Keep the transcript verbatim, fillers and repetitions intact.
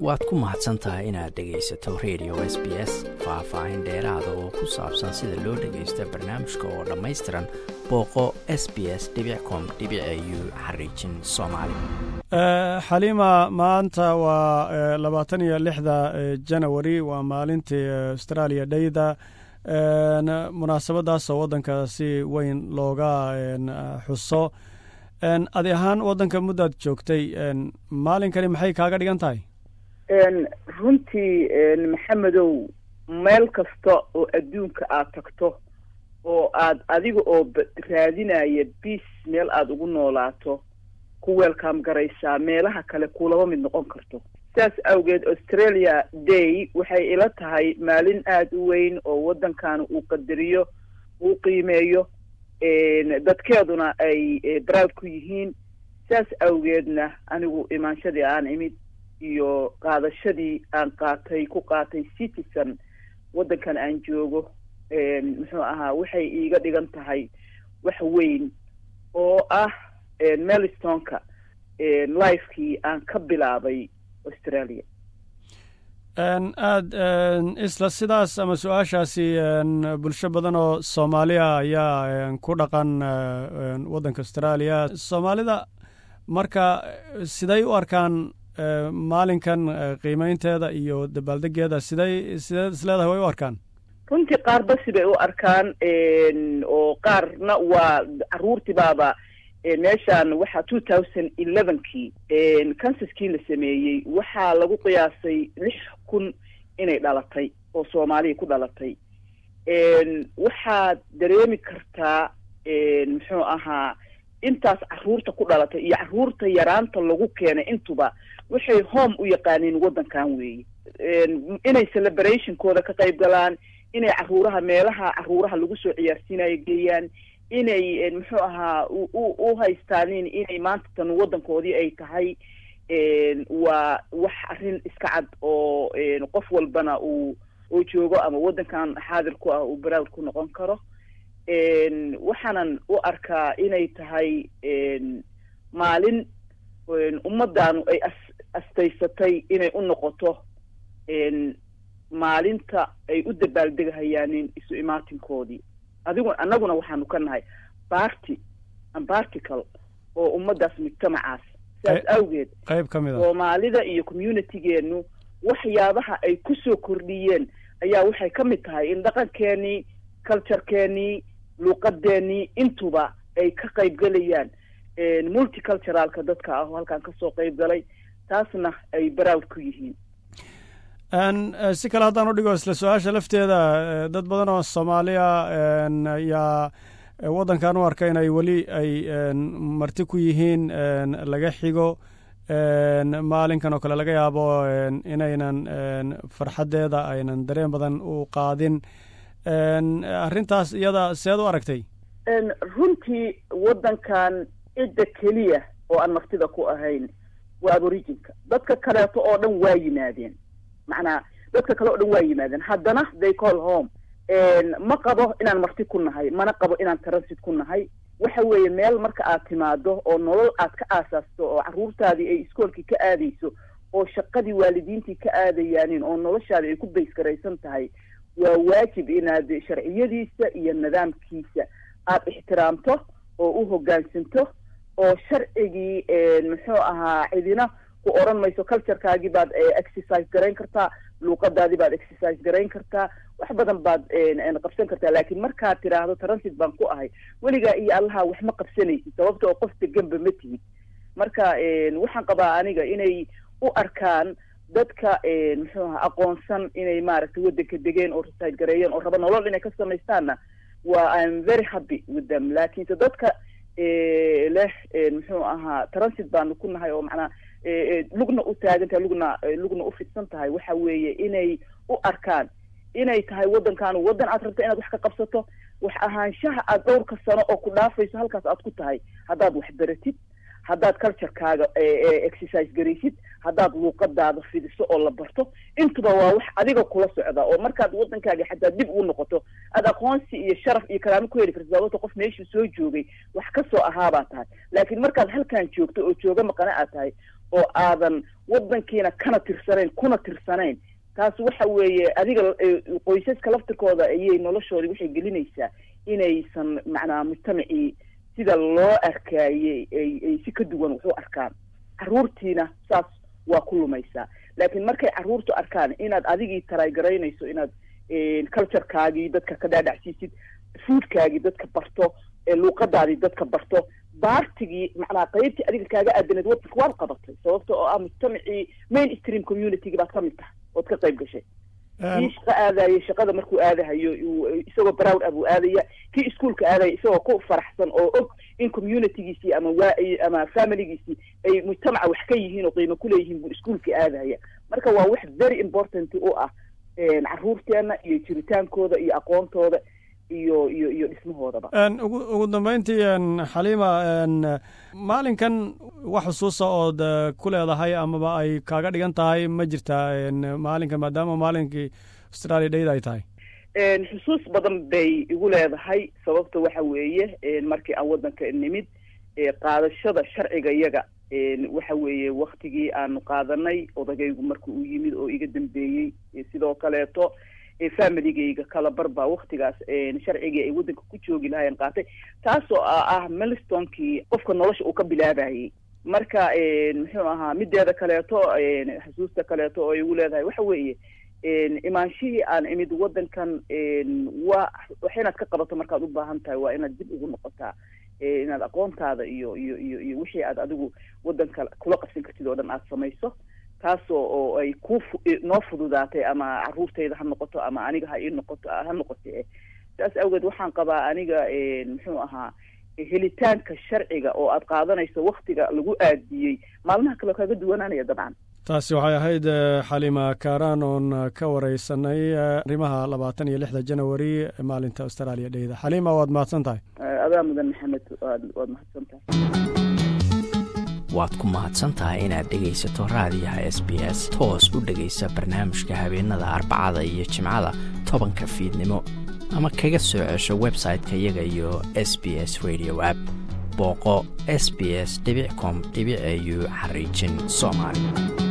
waad ku mahadsan tahay inaad dhegaysato radio S B S. faahfaahin dheeraada oo ku saabsan sida loo dhagaysto barnaamijka oo dhammaystiran booqo s b s dot com dot a u xariijin soomaali. xaliima maanta waa labaatan iyo lixda janawari, waa maalintii Australia Day-da. munaasabadaas oo waddanka si weyn looga xuso. adi ahaan waddanka muddaad joogtay, maalinkani maxay kaaga dhigan tahay? runtii maxamedow, meel kasta oo adduunka aad tagto oo aad adiga oo raadinaya biis meel aada ugu noolaato ku welcome garaysaa, meelaha kale kulaba mid noqon karto. saas awgeed Australia Day waxay ila tahay maalin aada u weyn oo waddankan uu qadariyo, uu qiimeeyo, dadkeeduna ay proud ku yihiin. saas awgeedna anigu imaanshadii aan imid iyo qaadashadii aan qaatay ku qaatay citizen waddankan aan joogo, muxuu ahaa waxay iiga dhigan tahay wax weyn oo ah milestone-ka lifekii aan ka bilaabay Australia. aad isla sidaas ama su-aashaasi bulsho badan oo Soomaaliya ayaa ku dhaqan waddanka Australia. Soomaalida marka siday u arkaan maalinkan qiimeynteeda iyo dabaaldegeeda, siday sideed isleedahay way u arkaan? runtii qaar basi bay u arkaan, oo qaarna waa caruurtii baaba meeshaan waxaa two thousand eleven-kii kansaskii la sameeyey waxaa lagu qiyaasay lix kun inay dhalatay oo Soomaaliya ku dhalatay. waxaad dareemi kartaa muxuu ahaa intaas caruurta ku dhalatay iyo caruurta yaraanta lagu keenay intuba waxay home u yaqaaniin waddankan weeye. inay celebrationkooda ka qayb galaan, inay caruuraha meelaha caruuraha lagu soo ciyaarsiinayo geeyaan, inay muxuu ahaa u haystaanin inay maanta tan waddankoodii ay tahay. waa wax arrin iska cad oo qof walbana uu oo joogo ama waddankan xaadir ku ah uu proud ku noqon karo. waxaanan u arkaa inay tahay maalin ummaddaanu ay astaysatay inay u noqoto maalinta ay u dabaaldegahayaanin isu imaatinkoodii. adigu annaguna waxaanu ka nahay party and particle oo ummaddaas mujtamacaas. saas awgeed qayb ka mid ah Soomaalida iyo community-geenu waxyaabaha ay ku soo kordhiyeen ayaa waxay ka mid tahay in dhaqankeenii, culture-keenii, luuqadeenii intuba ay ka qayb galayaan multiculturalka dadka ah oo halkan ka soo qayb galay, taasna ay proud ku yihiin. si kale haddaan u dhigo isla su-aasha lafteeda, dad badan oo Soomaaliya ayaa waddankan u arka inay weli ay marti ku yihiin, laga xigo maalinkan oo kale laga yaabo inaynan farxaddeeda aynan dareen badan u qaadin. arrintaas iyada seed u aragtay? runtii waddankan cidda keliya oo aan martida ku ahayn waa aboriginka. dadka kaleeto oo dhan waa yimaadeen, macnaa dadka kale oo dhan waa yimaadeen, haddana they call home. ma qabo inaan marti ku nahay, mana qabo inaan transit ku nahay. waxa weeye meel marka aad timaado oo nolol aad ka aasaasto oo caruurtaadii ay iskoolkii ka aadayso oo shaqadii waalidiintii ka aadayaanin oo noloshaadii ay ku baysgaraysan tahay, waa waajib inaad sharciyadiisa iyo nidaamkiisa aad ixtiraamto oo u hoggaansanto, oo sharcigii muxuu ahaa cidina ku oran mayso culturekaagii baad exercise garayn kartaa, luuqadaadii baad exercise garayn kartaa, wax badan baad qabsan kartaa. laakiin markaad tiraahdo transit baan ku ahay, weligaa iyo allaha wax ma qabsanaysid, sababta oo qof deganba ma tihid. marka waxaan qabaa aniga inay u arkaan dadka muxuu ahaa aqoonsan inay maaragtay waddanka degeen oo reside gareeyeen oo raba nolol inay ka samaystaanna waa I'm very happy with them. laakiinse dadka leh muxuu ahaa transit baanu ku nahay oo macnaa lugna u taagan tahay, lugna lugna u fidsan tahay, waxa weeye inay u arkaan inay tahay waddankan waddan aad rabto inaad wax ka qabsato, wax ahaanshaha aad dhowrka sano oo ku dhaafayso halkaas aad ku tahay, haddaad wax baratid, haddaad culturekaaga exercise garaysid, haddaad luuqadaada fidiso oo la barto, intuba waa wax adiga kula socda oo markaad waddankaaga xataa dib ugu noqoto aad aqoonsi iyo sharaf iyo kalaamo ku heli karta, sababta qof meeshuu soo joogay wax ka soo ahaabaa tahay. laakiin markaad halkan joogto oo jooga maqana aad tahay oo aadan waddankiina kana tirsanayn kuna tirsanayn taas waxa weeye adiga qoysaska laftirkooda ayay noloshooda waxay gelinaysaa inaysan macnaa mujtamacii sida loo arkayay ay si ka duwan wuxuu arkaan carruurtiina saas waa ku lumaysaa laakiin markay carruurtu arkaan inaad adigii taraygaraynayso inaad culturekaagii dadka ka dhaadhacsiisid foodkaagii dadka barto luuqadaadii dadka barto baartigii macnaa qaybtii adiga kaaga aadaneed waddanka waad qabatay sababta oo ah mujtamacii mainstream community baad ka mid tahay ood ka qayb gashay kii shaqo aadaya shaqada markuu aadahayo isagoo proud abuu aadaya kii iskuolka aadaya isagoo ku faraxsan oo og in communitygiisii ama waa ama familygiisii ay mujtamaca wax ka yihiin oo qiimo kuleeyihiin buu iskuolka aadahaya marka waa wax very important u ah carruurteena iyo jiritaankooda iyo aqoontooda iyo iyo iyo dhismahoodaba ugu ugu dambeyntii Xaliima maalinkan wax xusuusa ood ku leedahay amaba ay kaaga dhigan tahay ma jirtaa maalinkan maadaama maalinkii Australia Day ay tahay xusuus badan bay igu leedahay sababta waxa weeye markii aan waddanka nimid qaadashada sharciga iyaga waxa weeye waqtigii aanu qaadanay odagaygu markuu u yimid oo iga dambeeyey sidoo kaleeto familygayga kala barbaa waqtigaas sharcigii ay waddanka ku joogi lahaayeen qaatay taasoo ah milestonkii qofka nolosha uu ka bilaabayay marka muxuu ahaa mideeda kaleeto xusuusta kaleeto oo igu leedahay waxa weeye imaanshihii aan imid waddankan waa wax inaad ka qabato markaad u baahan tahay waa inaad dib ugu noqotaa inaad aqoontaada iyo iyo iyo iyo wixii aad adigu waddanka kula qabsan kartid oo dhan aad samayso taasoo oo ay ku noo fududaatay ama carruurtayda ha noqoto ama aniga ha ii noqoto ha noqote saas awgeed waxaan qabaa aniga muxuu ahaa helitaanka sharciga oo aad qaadanayso waqtiga lagu aadiyey maalmaha kale kaga duwanaanaya dabcan taasi waxay ahayd Xaliima Kaaraan oon ka wareysanay arrimaha labaatan iyo lixda January maalinta Australia Day Xaliima waad mahadsan tahay adaa mudan Maxamed waad mahadsan tahay waad ku mahadsan tahay inaad dhegaysato raadiyaha S B S toos u dhegaysa barnaamijka habeenada Arbacada iyo Jimcada tobanka fiidnimo ama kaga soo cesho website-ka iyaga iyo S B S Radio app booqo s b s dot com dot a u xariijin Soomaali